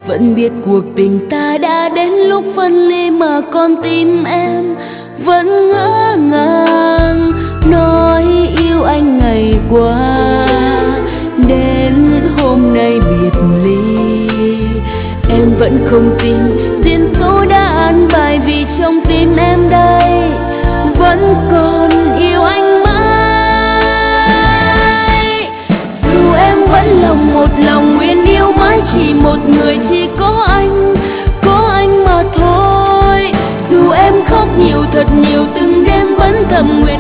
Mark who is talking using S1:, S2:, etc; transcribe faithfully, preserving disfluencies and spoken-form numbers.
S1: Vẫn biết cuộc tình ta đã đến lúc phân ly mà con tim em vẫn ngỡ ngàng nói yêu anh ngày qua. Đến hôm nay biệt ly em vẫn không tin duyên số đã an bài, vì trong tim em đây vẫn còn yêu anh mãi. Dù em vẫn lòng một lòng nguyện yêu mãi chỉ một người, chỉ có anh, có anh mà thôi. Dù em khóc nhiều thật nhiều từng đêm vẫn thầm nguyện